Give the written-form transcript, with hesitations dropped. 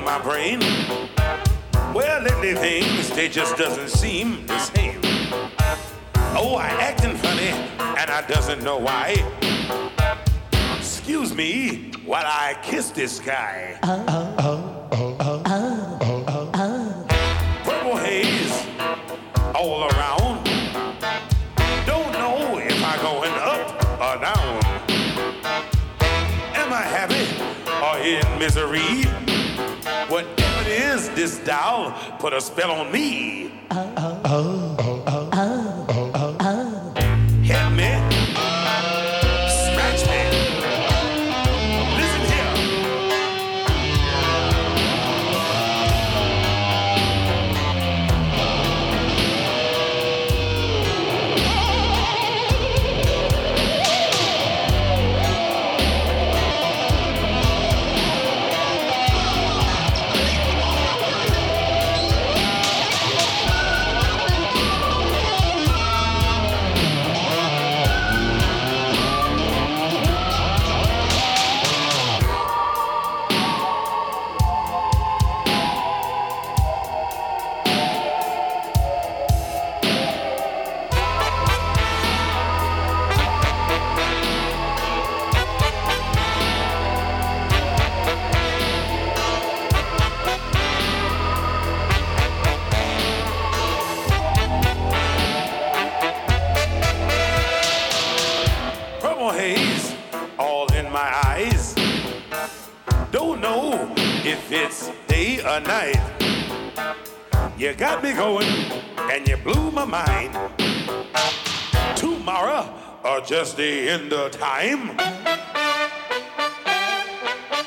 my brain. Well, lately things, they just doesn't seem the same. Oh, I acting funny, and I doesn't know why. Excuse me while I kiss this guy. Purple haze all around. Don't know if I'm going up or down. Am I happy or in misery? Whatever it is, this doll put a spell on me. Hit me, scratch me. Listen here. Haze all in my eyes. Don't know if it's day or night. You got me going and you blew my mind. Tomorrow or just the end of time.